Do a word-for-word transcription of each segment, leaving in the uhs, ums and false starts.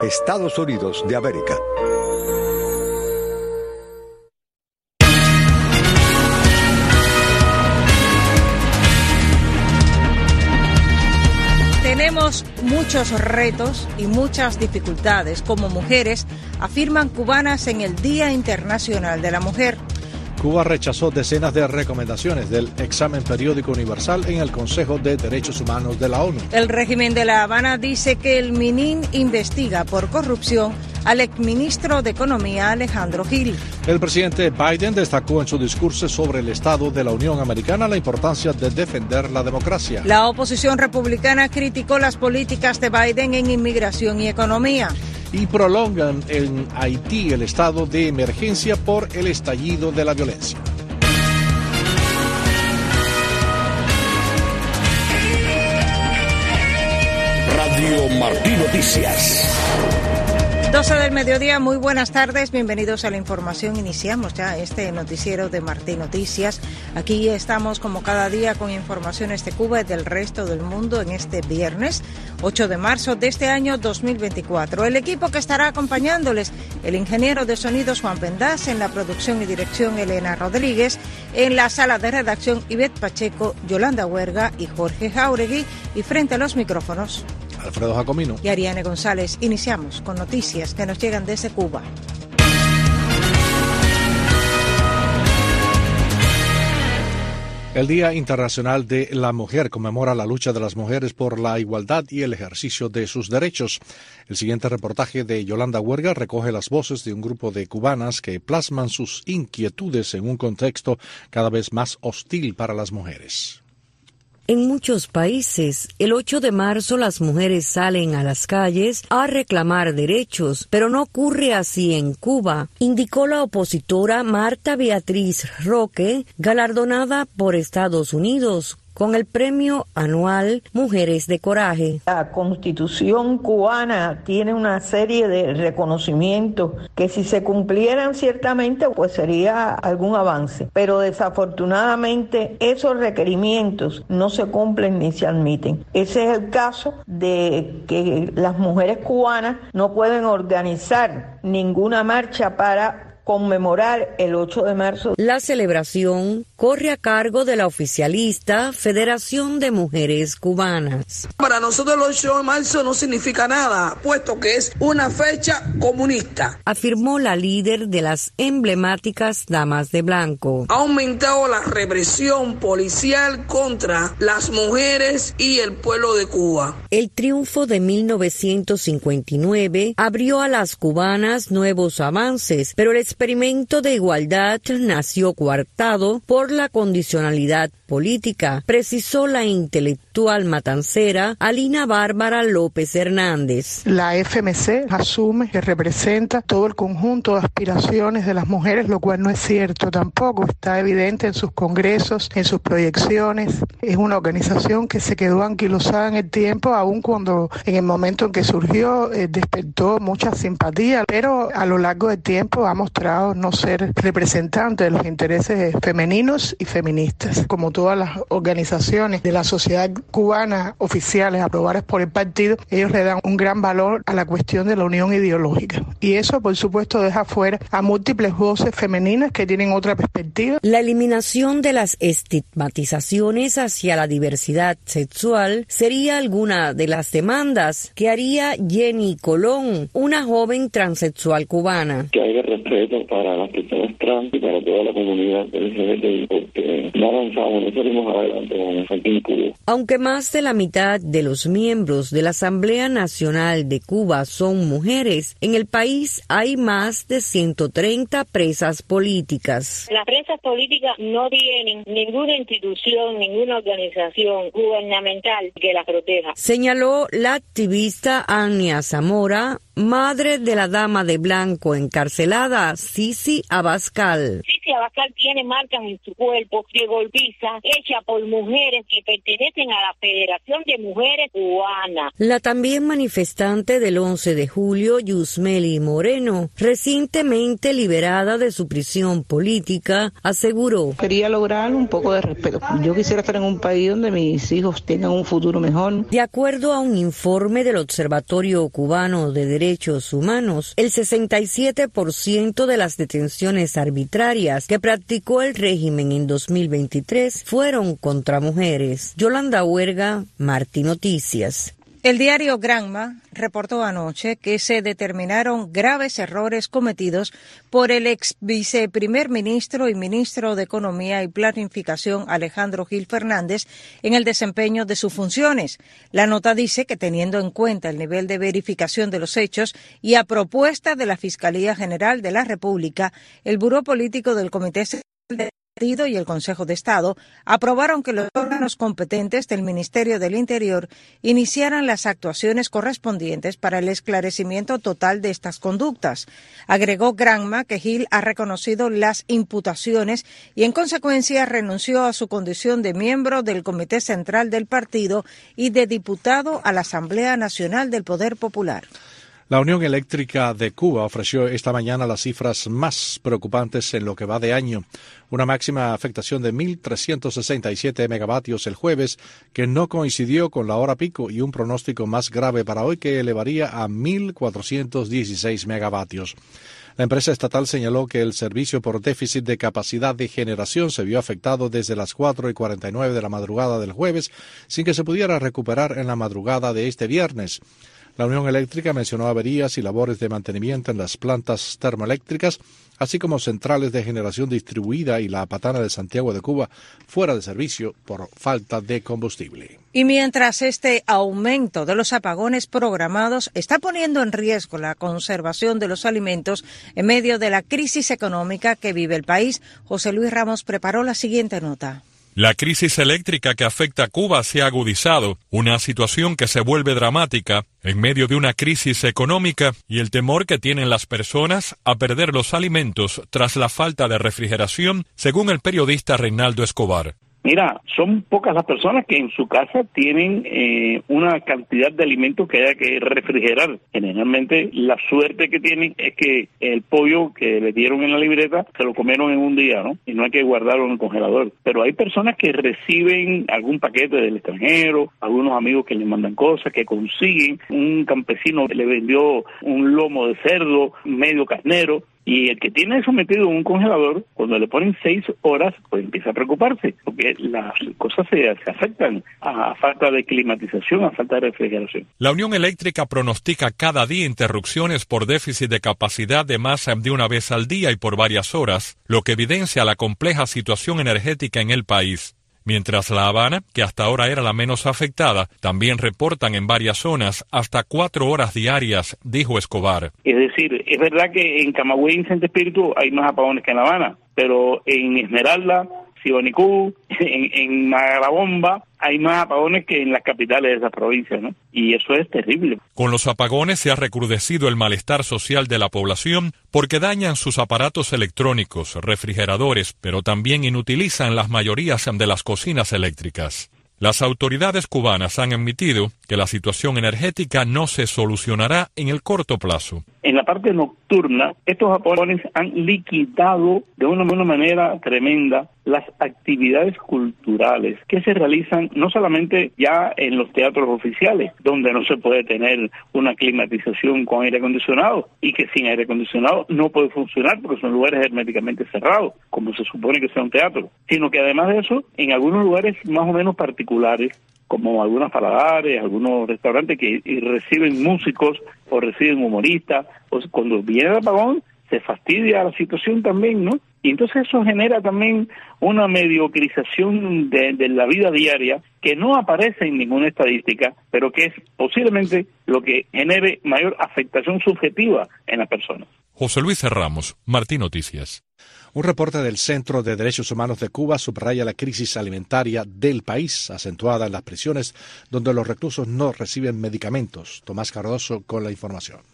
Estados Unidos de América. Tenemos muchos retos y muchas dificultades como mujeres, afirman cubanas en el Día Internacional de la Mujer. Cuba rechazó decenas de recomendaciones del examen periódico universal en el Consejo de Derechos Humanos de la ONU. El régimen de La Habana dice que el MININ investiga por corrupción al exministro de Economía Alejandro Gil. El presidente Biden destacó en su discurso sobre el Estado de la Unión Americana la importancia de defender la democracia. La oposición republicana criticó las políticas de Biden en inmigración y economía. Y prolongan en Haití el estado de emergencia por el estallido de la violencia. Radio Martí Noticias. doce del mediodía, muy buenas tardes, bienvenidos a la información. Iniciamos ya este noticiero de Martí Noticias. Aquí estamos como cada día con informaciones de Cuba y del resto del mundo en este viernes ocho de marzo de este año dos mil veinticuatro. El equipo que estará acompañándoles, el ingeniero de sonidos Juan Pendaz, en la producción y dirección Elena Rodríguez, en la sala de redacción Ivette Pacheco, Yolanda Huerga y Jorge Jauregui, y frente a los micrófonos Alfredo Jacomino y Ariane González. Iniciamos con noticias que nos llegan desde Cuba. El Día Internacional de la Mujer conmemora la lucha de las mujeres por la igualdad y el ejercicio de sus derechos. El siguiente reportaje de Yolanda Huerga recoge las voces de un grupo de cubanas que plasman sus inquietudes en un contexto cada vez más hostil para las mujeres. En muchos países, el ocho de marzo las mujeres salen a las calles a reclamar derechos, pero no ocurre así en Cuba, indicó la opositora Marta Beatriz Roque, galardonada por Estados Unidos con el premio anual Mujeres de Coraje. La Constitución cubana tiene una serie de reconocimientos que si se cumplieran ciertamente pues sería algún avance, pero desafortunadamente esos requerimientos no se cumplen ni se admiten. Ese es el caso de que las mujeres cubanas no pueden organizar ninguna marcha para conmemorar el ocho de marzo. La celebración corre a cargo de la oficialista Federación de Mujeres Cubanas. Para nosotros el ocho de marzo no significa nada, puesto que es una fecha comunista, afirmó la líder de las emblemáticas Damas de Blanco. Ha aumentado la represión policial contra las mujeres y el pueblo de Cuba. El triunfo de mil novecientos cincuenta y nueve abrió a las cubanas nuevos avances, pero el experimento de igualdad nació coartado por la condicionalidad política, precisó la intelectual matancera Alina Bárbara López Hernández. La F M C asume que representa todo el conjunto de aspiraciones de las mujeres, lo cual no es cierto tampoco. Está evidente en sus congresos, en sus proyecciones. Es una organización que se quedó anquilosada en el tiempo, aun cuando en el momento en que surgió eh, despertó mucha simpatía, pero a lo largo del tiempo ha mostrado no ser representante de los intereses femeninos y feministas. Como todas las organizaciones de la sociedad cubana oficiales aprobadas por el partido, ellos le dan un gran valor a la cuestión de la unión ideológica. Y eso, por supuesto, deja fuera a múltiples voces femeninas que tienen otra perspectiva. La eliminación de las estigmatizaciones hacia la diversidad sexual sería alguna de las demandas que haría Jenny Colón, una joven transexual cubana. Que haya respeto para las personas trans y para toda la comunidad L G B T I, porque no avanzamos, no salimos adelante con aquí en Cuba. Aunque más de la mitad de los miembros de la Asamblea Nacional de Cuba son mujeres, en el país hay más de ciento treinta presas políticas. Las presas políticas no tienen ninguna institución, ninguna organización gubernamental que las proteja, señaló la activista Ania Zamora, madre de la dama de blanco encarcelada encarcelada Sisi Abascal. Sisi Abascal tiene marcas en su cuerpo de golpiza hecha por mujeres que pertenecen a la Federación de Mujeres Cubanas. La también manifestante del once de julio, Yusmeli Moreno, recientemente liberada de su prisión política, aseguró: quería lograr un poco de respeto. Yo quisiera estar en un país donde mis hijos tengan un futuro mejor. De acuerdo a un informe del Observatorio Cubano de Derechos Humanos, el sesenta y siete por ciento de las detenciones arbitrarias que practicó el régimen en dos mil veintitrés fueron contra mujeres. Yolanda Huerga, Martí Noticias. El diario Granma reportó anoche que se determinaron graves errores cometidos por el ex viceprimer ministro y ministro de Economía y Planificación Alejandro Gil Fernández en el desempeño de sus funciones. La nota dice que, teniendo en cuenta el nivel de verificación de los hechos y a propuesta de la Fiscalía General de la República, el Buró Político del Comité Central y el Consejo de Estado aprobaron que los órganos competentes del Ministerio del Interior iniciaran las actuaciones correspondientes para el esclarecimiento total de estas conductas. Agregó Granma que Gil ha reconocido las imputaciones y en consecuencia renunció a su condición de miembro del Comité Central del partido y de diputado a la Asamblea Nacional del Poder Popular. La Unión Eléctrica de Cuba ofreció esta mañana las cifras más preocupantes en lo que va de año. Una máxima afectación de mil trescientos sesenta y siete megavatios el jueves, que no coincidió con la hora pico, y un pronóstico más grave para hoy que elevaría a mil cuatrocientos dieciséis megavatios. La empresa estatal señaló que el servicio por déficit de capacidad de generación se vio afectado desde las cuatro y cuarenta y nueve de la madrugada del jueves, sin que se pudiera recuperar en la madrugada de este viernes. La Unión Eléctrica mencionó averías y labores de mantenimiento en las plantas termoeléctricas, así como centrales de generación distribuida y la Patana de Santiago de Cuba fuera de servicio por falta de combustible. Y mientras este aumento de los apagones programados está poniendo en riesgo la conservación de los alimentos en medio de la crisis económica que vive el país, José Luis Ramos preparó la siguiente nota. La crisis eléctrica que afecta a Cuba se ha agudizado, una situación que se vuelve dramática en medio de una crisis económica y el temor que tienen las personas a perder los alimentos tras la falta de refrigeración, según el periodista Reinaldo Escobar. Mira, son pocas las personas que en su casa tienen eh, una cantidad de alimentos que haya que refrigerar. Generalmente la suerte que tienen es que el pollo que le dieron en la libreta se lo comieron en un día, ¿no? Y no hay que guardarlo en el congelador. Pero hay personas que reciben algún paquete del extranjero, algunos amigos que les mandan cosas, que consiguen. Un campesino le vendió un lomo de cerdo, medio carnero. Y el que tiene eso metido en un congelador, cuando le ponen seis horas, pues empieza a preocuparse, porque las cosas se, se afectan a falta de climatización, a falta de refrigeración. La Unión Eléctrica pronostica cada día interrupciones por déficit de capacidad de más de una vez al día y por varias horas, lo que evidencia la compleja situación energética en el país. Mientras La Habana, que hasta ahora era la menos afectada, también reportan en varias zonas hasta cuatro horas diarias, dijo Escobar. Es decir, es verdad que en Camagüey y en Santo Espíritu hay más apagones que en La Habana, pero en Esmeralda, Sibanicú, en, en Magalabomba hay más apagones que en las capitales de esas provincias, ¿no? Y eso es terrible. Con los apagones se ha recrudecido el malestar social de la población porque dañan sus aparatos electrónicos, refrigeradores, pero también inutilizan las mayorías de las cocinas eléctricas. Las autoridades cubanas han admitido que la situación energética no se solucionará en el corto plazo. En la parte nocturna, estos apagones han liquidado de una, una manera tremenda las actividades culturales que se realizan no solamente ya en los teatros oficiales, donde no se puede tener una climatización con aire acondicionado y que sin aire acondicionado no puede funcionar porque son lugares herméticamente cerrados, como se supone que sea un teatro, sino que además de eso, en algunos lugares más o menos particulares, como algunos paladares, algunos restaurantes que reciben músicos o reciben humoristas, o cuando viene el apagón se fastidia la situación también, ¿no? Y entonces eso genera también una mediocrización de, de la vida diaria que no aparece en ninguna estadística, pero que es posiblemente lo que genere mayor afectación subjetiva en las personas. José Luis Ramos, Martí Noticias. Un reporte del Centro de Derechos Humanos de Cuba subraya la crisis alimentaria del país, acentuada en las prisiones, donde los reclusos no reciben medicamentos. Tomás Cardoso con la información.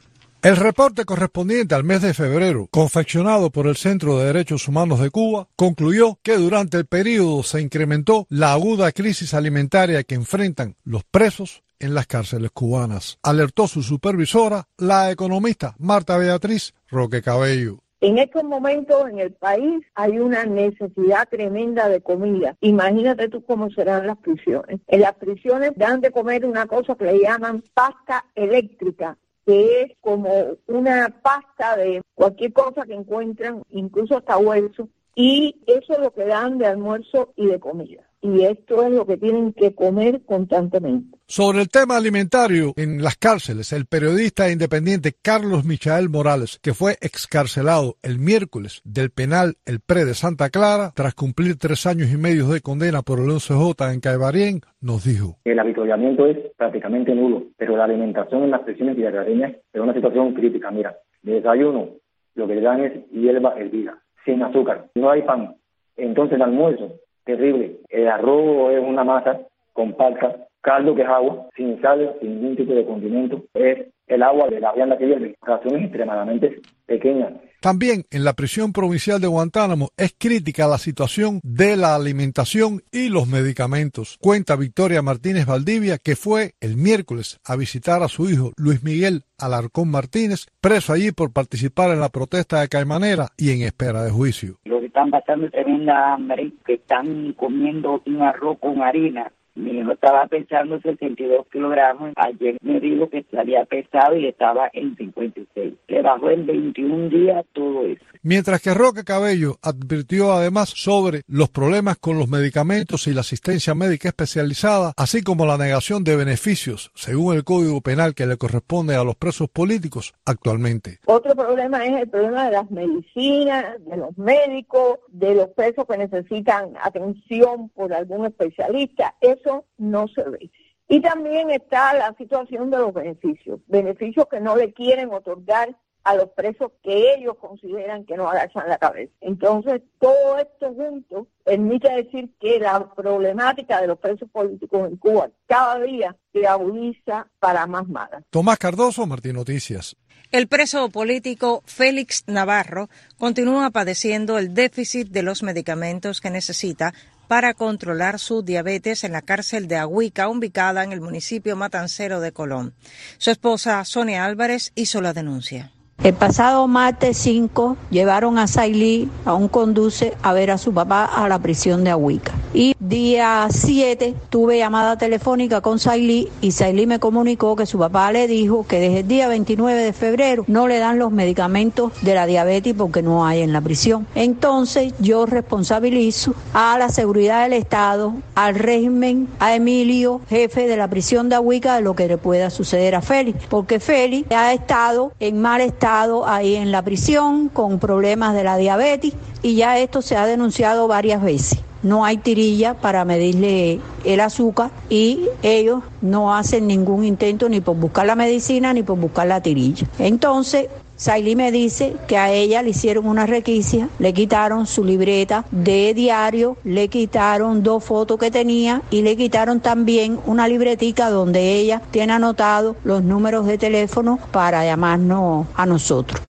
El reporte correspondiente al mes de febrero, confeccionado por el Centro de Derechos Humanos de Cuba, concluyó que durante el período se incrementó la aguda crisis alimentaria que enfrentan los presos en las cárceles cubanas. Alertó su supervisora, la economista Marta Beatriz Roque Cabello. En estos momentos en el país hay una necesidad tremenda de comida. Imagínate tú cómo serán las prisiones. En las prisiones dan de comer una cosa que le llaman pasta eléctrica, que es como una pasta de cualquier cosa que encuentran, incluso hasta hueso, y eso es lo que dan de almuerzo y de comida. Y esto es lo que tienen que comer constantemente. Sobre el tema alimentario en las cárceles, el periodista independiente Carlos Michael Morales, que fue excarcelado el miércoles del penal El Pre de Santa Clara, tras cumplir tres años y medio de condena por el once J en Caibarien, nos dijo: el avituallamiento es prácticamente nulo, pero la alimentación en las prisiones guerrereñas es una situación crítica. Mira, de desayuno lo que le dan es hierba hervida, sin azúcar, no hay pan. Entonces el almuerzo, terrible. El arroz es una masa compacta, caldo que es agua, sin sal, sin ningún tipo de condimento. Es el agua de la vianda que hierve, raciones extremadamente pequeñas. También en la prisión provincial de Guantánamo es crítica la situación de la alimentación y los medicamentos. Cuenta Victoria Martínez Valdivia, que fue el miércoles a visitar a su hijo Luis Miguel Alarcón Martínez, preso allí por participar en la protesta de Caimanera y en espera de juicio. Los que están pasando tremenda hambre, que están comiendo un arroz con harina. Mi hijo estaba pesando sesenta y dos kilogramos. Ayer me dijo que había pesado y estaba en cincuenta y seis. Le bajó en veintiún días todo eso. Mientras que Roque Cabello advirtió además sobre los problemas con los medicamentos y la asistencia médica especializada, así como la negación de beneficios, según el Código Penal que le corresponde a los presos políticos actualmente. Otro problema es el problema de las medicinas, de los médicos, de los presos que necesitan atención por algún especialista. Eso no se ve. Y también está la situación de los beneficios, beneficios que no le quieren otorgar a los presos que ellos consideran que no agachan la cabeza. Entonces, todo esto junto permite decir que la problemática de los presos políticos en Cuba cada día se agudiza para más mala. Tomás Cardoso, Martín Noticias. El preso político Félix Navarro continúa padeciendo el déficit de los medicamentos que necesita para controlar su diabetes en la cárcel de Agüica, ubicada en el municipio matancero de Colón. Su esposa, Sonia Álvarez, hizo la denuncia. El pasado martes cinco llevaron a Sailí, a un conduce, a ver a su papá a la prisión de Agüica. Y día siete tuve llamada telefónica con Sailí y Sailí me comunicó que su papá le dijo que desde el día veintinueve de febrero no le dan los medicamentos de la diabetes porque no hay en la prisión. Entonces yo responsabilizo a la seguridad del Estado, al régimen, a Emilio, jefe de la prisión de Agüica, de lo que le pueda suceder a Félix, porque Félix ha estado en mal estado ahí en la prisión con problemas de la diabetes y ya esto se ha denunciado varias veces. No hay tirilla para medirle el azúcar y ellos no hacen ningún intento ni por buscar la medicina ni por buscar la tirilla. Entonces, Sailí me dice que a ella le hicieron una requisia, le quitaron su libreta de diario, le quitaron dos fotos que tenía y le quitaron también una libretica donde ella tiene anotado los números de teléfono para llamarnos a nosotros.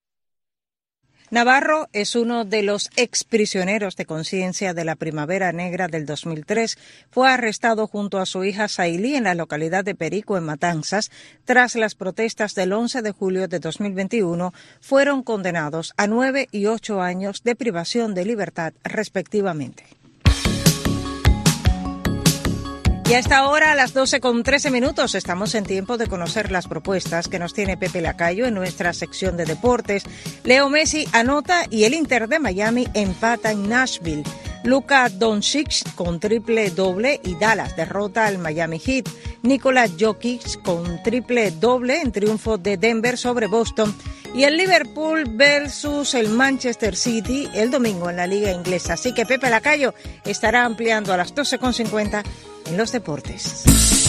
Navarro es uno de los exprisioneros de conciencia de la Primavera Negra del dos mil tres. Fue arrestado junto a su hija Sailí en la localidad de Perico, en Matanzas, tras las protestas del once de julio de dos mil veintiuno. Fueron condenados a nueve y ocho años de privación de libertad, respectivamente. Y a esta hora, a las doce con trece minutos, estamos en tiempo de conocer las propuestas que nos tiene Pepe Lacayo en nuestra sección de deportes. Leo Messi anota y el Inter de Miami empata en Nashville. Luka Doncic con triple doble y Dallas derrota al Miami Heat. Nikola Jokic con triple doble en triunfo de Denver sobre Boston. Y el Liverpool versus el Manchester City el domingo en la Liga Inglesa. Así que Pepe Lacayo estará ampliando a las doce con cincuenta en los deportes.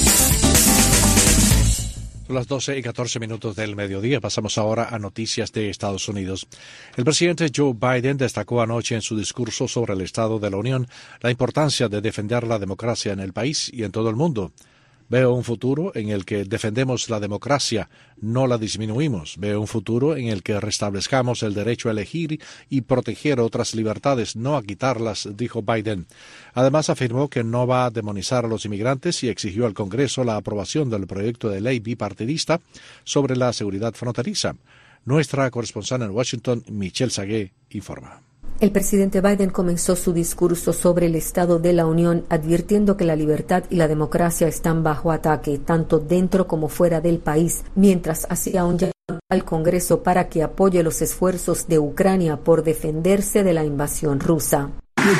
Son las doce y catorce minutos del mediodía. Pasamos ahora a noticias de Estados Unidos. El presidente Joe Biden destacó anoche en su discurso sobre el Estado de la Unión la importancia de defender la democracia en el país y en todo el mundo. Veo un futuro en el que defendemos la democracia, no la disminuimos. Veo un futuro en el que restablezcamos el derecho a elegir y proteger otras libertades, no a quitarlas, dijo Biden. Además, afirmó que no va a demonizar a los inmigrantes y exigió al Congreso la aprobación del proyecto de ley bipartidista sobre la seguridad fronteriza. Nuestra corresponsal en Washington, Michelle Sagué, informa. El presidente Biden comenzó su discurso sobre el Estado de la Unión advirtiendo que la libertad y la democracia están bajo ataque, tanto dentro como fuera del país, mientras hacía un llamado al Congreso para que apoye los esfuerzos de Ucrania por defenderse de la invasión rusa.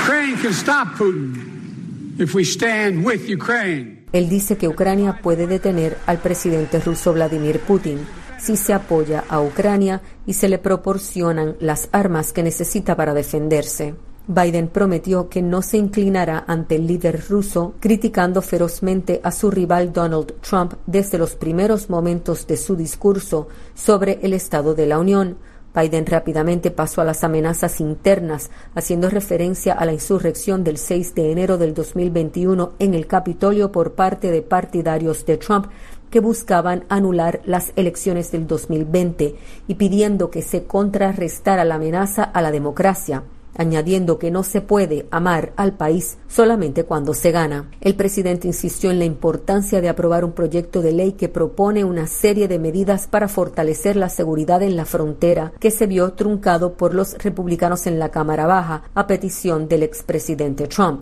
Él dice que Ucrania puede detener al presidente ruso Vladimir Putin si se apoya a Ucrania y se le proporcionan las armas que necesita para defenderse. Biden prometió que no se inclinará ante el líder ruso, criticando ferozmente a su rival Donald Trump desde los primeros momentos de su discurso sobre el Estado de la Unión. Biden rápidamente pasó a las amenazas internas, haciendo referencia a la insurrección del seis de enero del dos mil veintiuno en el Capitolio por parte de partidarios de Trump que buscaban anular las elecciones del dos mil veinte y pidiendo que se contrarrestara la amenaza a la democracia, añadiendo que no se puede amar al país solamente cuando se gana. El presidente insistió en la importancia de aprobar un proyecto de ley que propone una serie de medidas para fortalecer la seguridad en la frontera, que se vio truncado por los republicanos en la Cámara Baja a petición del expresidente Trump.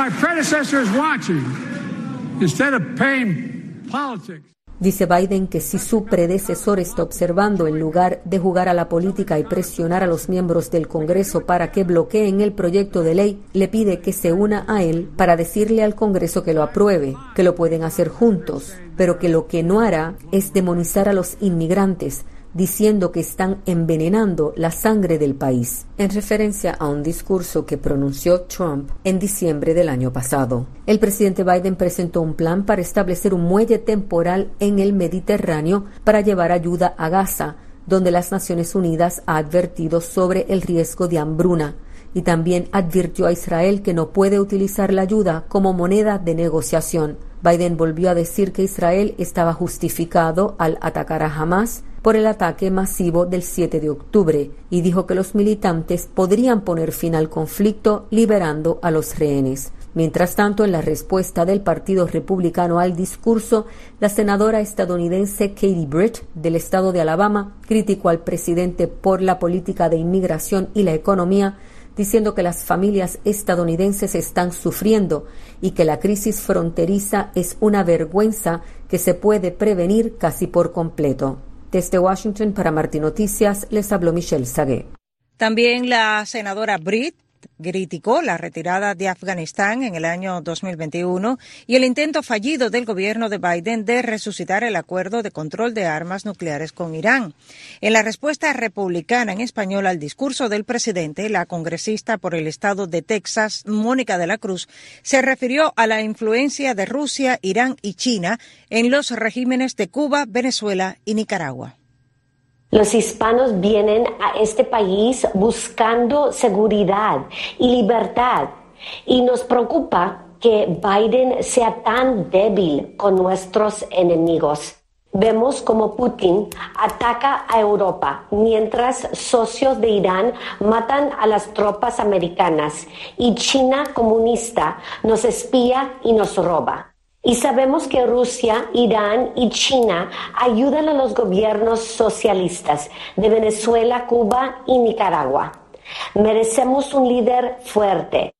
Dice Biden que si su predecesor está observando, en lugar de jugar a la política y presionar a los miembros del Congreso para que bloqueen el proyecto de ley, le pide que se una a él para decirle al Congreso que lo apruebe, que lo pueden hacer juntos, pero que lo que no hará es demonizar a los inmigrantes, diciendo que están envenenando la sangre del país, en referencia a un discurso que pronunció Trump en diciembre del año pasado. El presidente Biden presentó un plan para establecer un muelle temporal en el Mediterráneo para llevar ayuda a Gaza, donde las Naciones Unidas ha advertido sobre el riesgo de hambruna, y también advirtió a Israel que no puede utilizar la ayuda como moneda de negociación. Biden volvió a decir que Israel estaba justificado al atacar a Hamas por el ataque masivo del siete de octubre y dijo que los militantes podrían poner fin al conflicto liberando a los rehenes. Mientras tanto, en la respuesta del Partido Republicano al discurso, la senadora estadounidense Katie Britt, del estado de Alabama, criticó al presidente por la política de inmigración y la economía, diciendo que las familias estadounidenses están sufriendo y que la crisis fronteriza es una vergüenza que se puede prevenir casi por completo. Desde Washington para Martín Noticias les habló Michelle Sagué. También la senadora Britt criticó la retirada de Afganistán en el año dos mil veintiuno y el intento fallido del gobierno de Biden de resucitar el acuerdo de control de armas nucleares con Irán. En la respuesta republicana en español al discurso del presidente, la congresista por el estado de Texas, Mónica de la Cruz, se refirió a la influencia de Rusia, Irán y China en los regímenes de Cuba, Venezuela y Nicaragua. Los hispanos vienen a este país buscando seguridad y libertad y nos preocupa que Biden sea tan débil con nuestros enemigos. Vemos como Putin ataca a Europa mientras socios de Irán matan a las tropas americanas y China comunista nos espía y nos roba. Y sabemos que Rusia, Irán y China ayudan a los gobiernos socialistas de Venezuela, Cuba y Nicaragua. Merecemos un líder fuerte.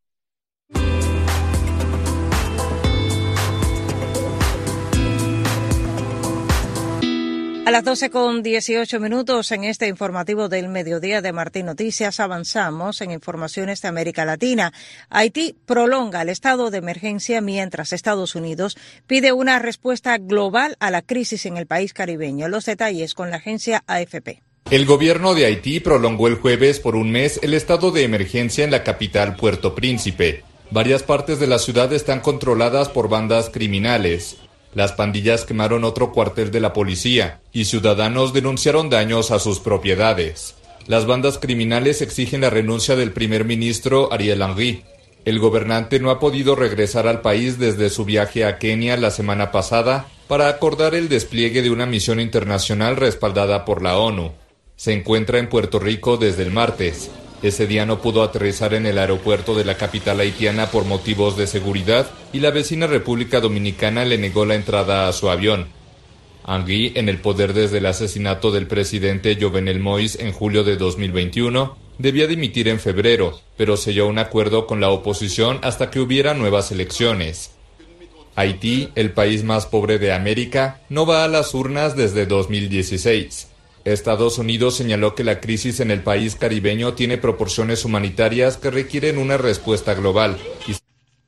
A las doce con dieciocho minutos en este informativo del mediodía de Martín Noticias avanzamos en informaciones de América Latina. Haití prolonga el estado de emergencia mientras Estados Unidos pide una respuesta global a la crisis en el país caribeño. Los detalles con la agencia A F P. El gobierno de Haití prolongó el jueves por un mes el estado de emergencia en la capital Puerto Príncipe. Varias partes de la ciudad están controladas por bandas criminales. Las pandillas quemaron otro cuartel de la policía y ciudadanos denunciaron daños a sus propiedades. Las bandas criminales exigen la renuncia del primer ministro Ariel Henry. El gobernante no ha podido regresar al país desde su viaje a Kenia la semana pasada para acordar el despliegue de una misión internacional respaldada por la ONU. Se encuentra en Puerto Rico desde el martes. Ese día no pudo aterrizar en el aeropuerto de la capital haitiana por motivos de seguridad y la vecina República Dominicana le negó la entrada a su avión. Angui, en el poder desde el asesinato del presidente Jovenel Moïse en julio de dos mil veintiuno, debía dimitir en febrero, pero selló un acuerdo con la oposición hasta que hubiera nuevas elecciones. Haití, el país más pobre de América, no va a las urnas desde dos mil dieciséis. Estados Unidos señaló que la crisis en el país caribeño tiene proporciones humanitarias que requieren una respuesta global. Y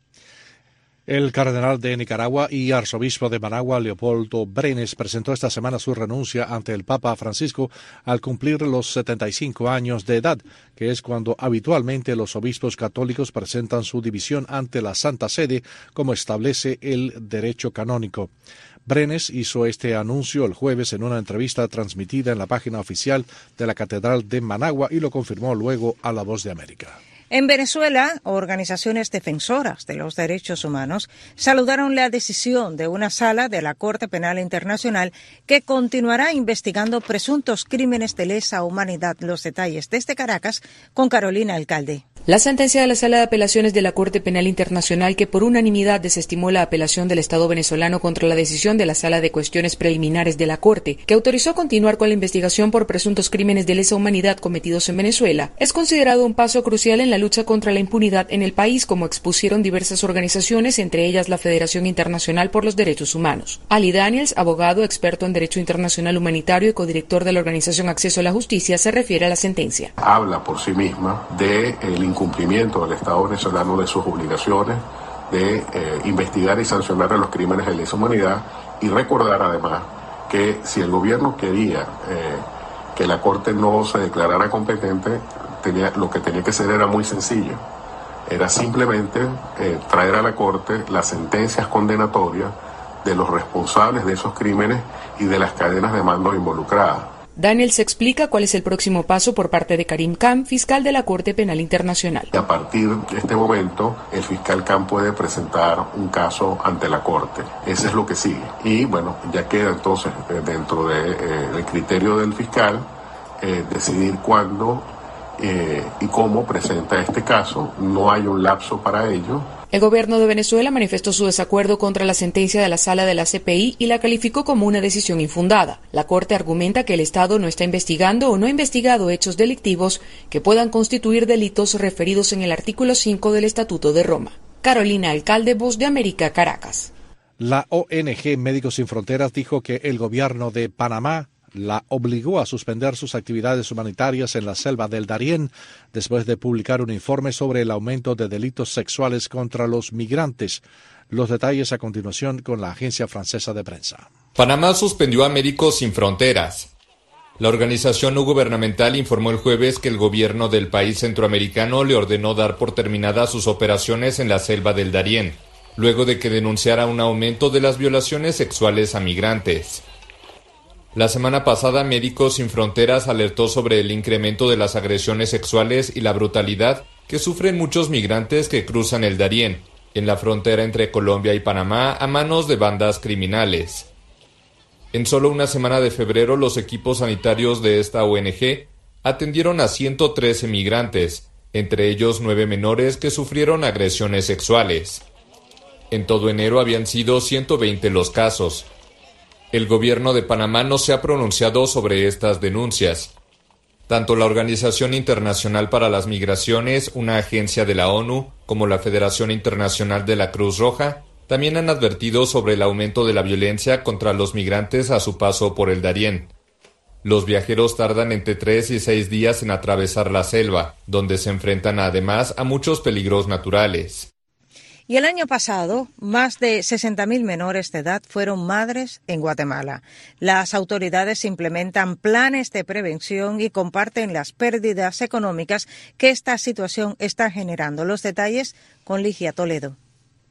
El cardenal de Nicaragua y arzobispo de Managua, Leopoldo Brenes, presentó esta semana su renuncia ante el Papa Francisco al cumplir los setenta y cinco años de edad, que es cuando habitualmente los obispos católicos presentan su dimisión ante la Santa Sede, como establece el derecho canónico. Brenes hizo este anuncio el jueves en una entrevista transmitida en la página oficial de la Catedral de Managua y lo confirmó luego a La Voz de América. En Venezuela, organizaciones defensoras de los derechos humanos saludaron la decisión de una sala de la Corte Penal Internacional que continuará investigando presuntos crímenes de lesa humanidad. Los detalles desde Caracas con Carolina Alcalde. La sentencia de la Sala de Apelaciones de la Corte Penal Internacional, que por unanimidad desestimó la apelación del Estado venezolano contra la decisión de la Sala de Cuestiones Preliminares de la Corte, que autorizó continuar con la investigación por presuntos crímenes de lesa humanidad cometidos en Venezuela, es considerado un paso crucial en la lucha contra la impunidad en el país, como expusieron diversas organizaciones, entre ellas la Federación Internacional por los Derechos Humanos. Ali Daniels, abogado, experto en Derecho Internacional Humanitario y codirector de la organización Acceso a la Justicia, se refiere a la sentencia. Habla por sí misma de el incumplimiento del Estado venezolano de sus obligaciones de eh, investigar y sancionar a los crímenes de lesa humanidad, y recordar además que si el gobierno quería eh, que la Corte no se declarara competente, tenía, lo que tenía que hacer era muy sencillo, era simplemente eh, traer a la Corte las sentencias condenatorias de los responsables de esos crímenes y de las cadenas de mando involucradas. Daniels explica cuál es el próximo paso por parte de Karim Khan, fiscal de la Corte Penal Internacional. Y a partir de este momento, el fiscal Khan puede presentar un caso ante la Corte. Eso es lo que sigue. Y bueno, ya queda entonces eh, dentro del de, eh, criterio del fiscal eh, decidir cuándo eh, y cómo presenta este caso. No hay un lapso para ello. El gobierno de Venezuela manifestó su desacuerdo contra la sentencia de la Sala de la C P I y la calificó como una decisión infundada. La Corte argumenta que el Estado no está investigando o no ha investigado hechos delictivos que puedan constituir delitos referidos en el artículo cinco del Estatuto de Roma. Carolina Alcalde, Voz de América, Caracas. La O N G Médicos Sin Fronteras dijo que el gobierno de Panamá la obligó a suspender sus actividades humanitarias en la selva del Darién después de publicar un informe sobre el aumento de delitos sexuales contra los migrantes. Los detalles a continuación con la agencia francesa de prensa. Panamá suspendió a Médicos Sin Fronteras. La organización no gubernamental informó el jueves que el gobierno del país centroamericano le ordenó dar por terminadas sus operaciones en la selva del Darién, luego de que denunciara un aumento de las violaciones sexuales a migrantes. La semana pasada, Médicos Sin Fronteras alertó sobre el incremento de las agresiones sexuales y la brutalidad que sufren muchos migrantes que cruzan el Darién, en la frontera entre Colombia y Panamá, a manos de bandas criminales. En solo una semana de febrero, los equipos sanitarios de esta O N G atendieron a ciento trece migrantes, entre ellos nueve menores que sufrieron agresiones sexuales. En todo enero habían sido ciento veinte los casos. El gobierno de Panamá no se ha pronunciado sobre estas denuncias. Tanto la Organización Internacional para las Migraciones, una agencia de la ONU, como la Federación Internacional de la Cruz Roja, también han advertido sobre el aumento de la violencia contra los migrantes a su paso por el Darién. Los viajeros tardan entre tres y seis días en atravesar la selva, donde se enfrentan además a muchos peligros naturales. Y el año pasado, más de sesenta mil menores de edad fueron madres en Guatemala. Las autoridades implementan planes de prevención y comparten las pérdidas económicas que esta situación está generando. Los detalles con Ligia Toledo.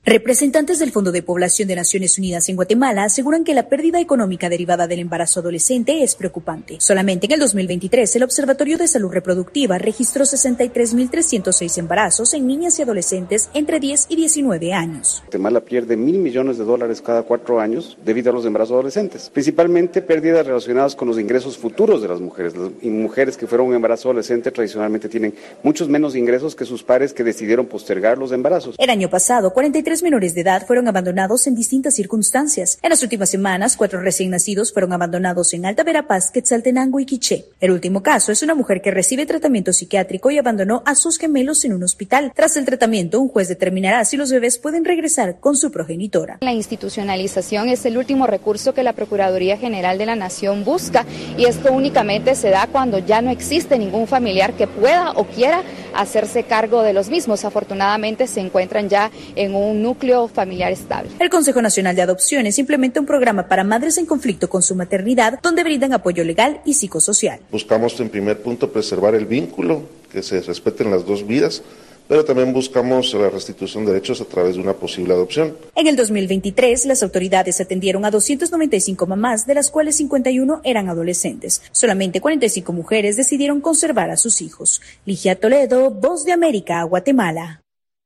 Representantes del Fondo de Población de Naciones Unidas en Guatemala aseguran que la pérdida económica derivada del embarazo adolescente es preocupante. Solamente en el dos mil veintitrés, el Observatorio de Salud Reproductiva registró sesenta y tres mil trescientos seis embarazos en niñas y adolescentes entre diez y diecinueve años. Guatemala pierde mil millones de dólares cada cuatro años debido a los embarazos adolescentes, principalmente pérdidas relacionadas con los ingresos futuros de las mujeres. Las mujeres que fueron un embarazo adolescente tradicionalmente tienen muchos menos ingresos que sus pares que decidieron postergar los embarazos. El año pasado, cuarenta y tres menores de edad fueron abandonados en distintas circunstancias. En las últimas semanas, cuatro recién nacidos fueron abandonados en Alta Verapaz, Quetzaltenango y Quiché. El último caso es una mujer que recibe tratamiento psiquiátrico y abandonó a sus gemelos en un hospital. Tras el tratamiento, un juez determinará si los bebés pueden regresar con su progenitora. La institucionalización es el último recurso que la Procuraduría General de la Nación busca, y esto únicamente se da cuando ya no existe ningún familiar que pueda o quiera hacerse cargo de los mismos. Afortunadamente se encuentran ya en un núcleo familiar estable. El Consejo Nacional de Adopciones implementa un programa para madres en conflicto con su maternidad, donde brindan apoyo legal y psicosocial. Buscamos en primer punto preservar el vínculo, que se respeten las dos vidas, pero también buscamos la restitución de derechos a través de una posible adopción. En el dos mil veintitrés, las autoridades atendieron a doscientas noventa y cinco mamás, de las cuales cincuenta y uno eran adolescentes. Solamente cuarenta y cinco mujeres decidieron conservar a sus hijos. Ligia Toledo, Voz de América, Guatemala.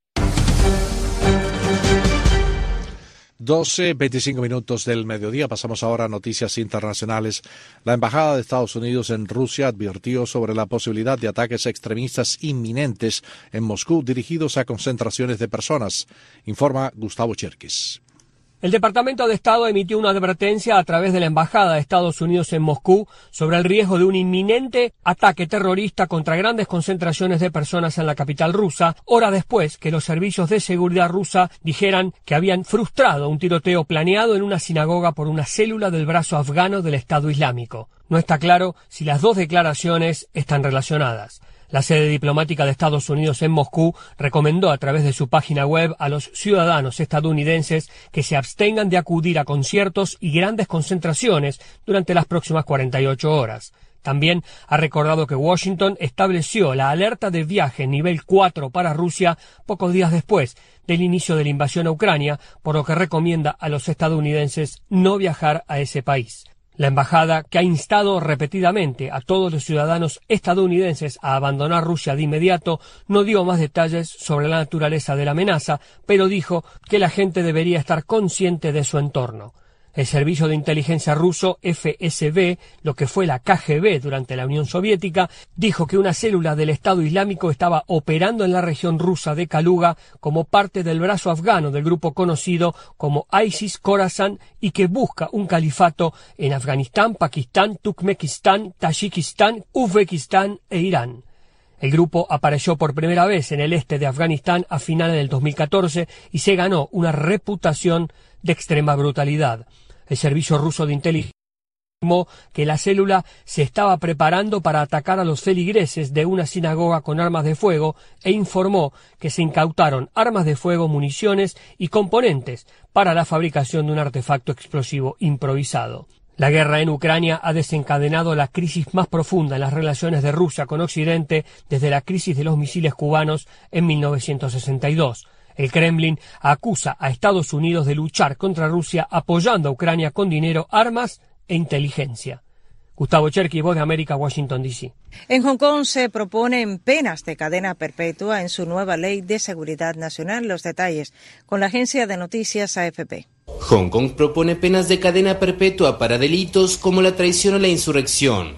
doce, veinticinco minutos del mediodía. Pasamos ahora a noticias internacionales. La Embajada de Estados Unidos en Rusia advirtió sobre la posibilidad de ataques extremistas inminentes en Moscú dirigidos a concentraciones de personas, informa Gustavo Cherkis. El Departamento de Estado emitió una advertencia a través de la Embajada de Estados Unidos en Moscú sobre el riesgo de un inminente ataque terrorista contra grandes concentraciones de personas en la capital rusa, hora después que los servicios de seguridad rusa dijeran que habían frustrado un tiroteo planeado en una sinagoga por una célula del brazo afgano del Estado Islámico. No está claro si las dos declaraciones están relacionadas. La sede diplomática de Estados Unidos en Moscú recomendó a través de su página web a los ciudadanos estadounidenses que se abstengan de acudir a conciertos y grandes concentraciones durante las próximas cuarenta y ocho horas. También ha recordado que Washington estableció la alerta de viaje nivel cuatro para Rusia pocos días después del inicio de la invasión a Ucrania, por lo que recomienda a los estadounidenses no viajar a ese país. La embajada, que ha instado repetidamente a todos los ciudadanos estadounidenses a abandonar Rusia de inmediato, no dio más detalles sobre la naturaleza de la amenaza, pero dijo que la gente debería estar consciente de su entorno. El servicio de inteligencia ruso F S B, lo que fue la K G B durante la Unión Soviética, dijo que una célula del Estado Islámico estaba operando en la región rusa de Kaluga como parte del brazo afgano del grupo conocido como ISIS Khorasan y que busca un califato en Afganistán, Pakistán, Turkmenistán, Tayikistán, Uzbekistán e Irán. El grupo apareció por primera vez en el este de Afganistán a finales del dos mil catorce y se ganó una reputación de extrema brutalidad. El servicio ruso de inteligencia informó que la célula se estaba preparando para atacar a los feligreses de una sinagoga con armas de fuego e informó que se incautaron armas de fuego, municiones y componentes para la fabricación de un artefacto explosivo improvisado. La guerra en Ucrania ha desencadenado la crisis más profunda en las relaciones de Rusia con Occidente desde la crisis de los misiles cubanos en mil novecientos sesenta y dos. El Kremlin acusa a Estados Unidos de luchar contra Rusia apoyando a Ucrania con dinero, armas e inteligencia. Gustavo Cherky, Voz de América, Washington, D C En Hong Kong se proponen penas de cadena perpetua en su nueva ley de seguridad nacional. Los detalles con la agencia de noticias A F P. Hong Kong propone penas de cadena perpetua para delitos como la traición o la insurrección.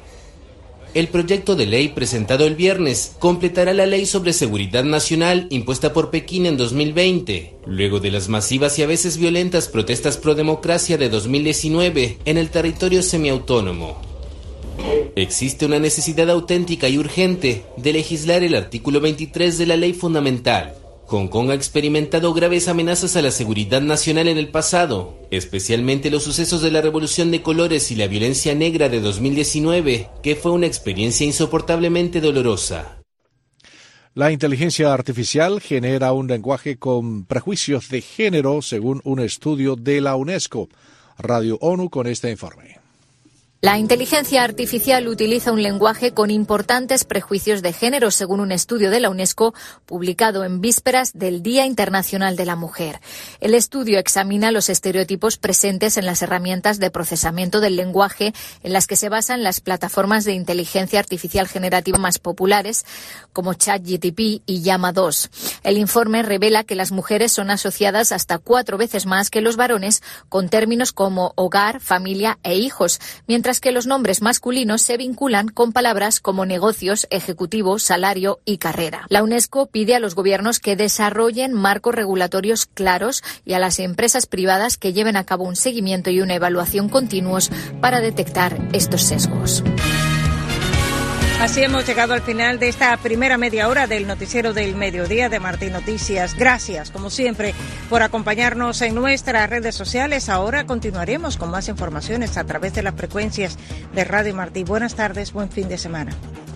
El proyecto de ley presentado el viernes completará la ley sobre seguridad nacional impuesta por Pekín en dos mil veinte, luego de las masivas y a veces violentas protestas pro democracia de dos mil diecinueve en el territorio semiautónomo. Existe una necesidad auténtica y urgente de legislar el artículo veintitrés de la ley fundamental. Hong Kong ha experimentado graves amenazas a la seguridad nacional en el pasado, especialmente los sucesos de la Revolución de Colores y la violencia negra de dos mil diecinueve, que fue una experiencia insoportablemente dolorosa. La inteligencia artificial genera un lenguaje con prejuicios de género, según un estudio de la UNESCO. Radio ONU con este informe. La inteligencia artificial utiliza un lenguaje con importantes prejuicios de género, según un estudio de la UNESCO publicado en vísperas del Día Internacional de la Mujer. El estudio examina los estereotipos presentes en las herramientas de procesamiento del lenguaje en las que se basan las plataformas de inteligencia artificial generativa más populares, como ChatGPT y Llama dos. El informe revela que las mujeres son asociadas hasta cuatro veces más que los varones con términos como hogar, familia e hijos, mientras que los nombres masculinos se vinculan con palabras como negocios, ejecutivo, salario y carrera. La UNESCO pide a los gobiernos que desarrollen marcos regulatorios claros y a las empresas privadas que lleven a cabo un seguimiento y una evaluación continuos para detectar estos sesgos. Así hemos llegado al final de esta primera media hora del noticiero del mediodía de Martín Noticias. Gracias, como siempre, por acompañarnos en nuestras redes sociales. Ahora continuaremos con más informaciones a través de las frecuencias de Radio Martí. Buenas tardes, buen fin de semana.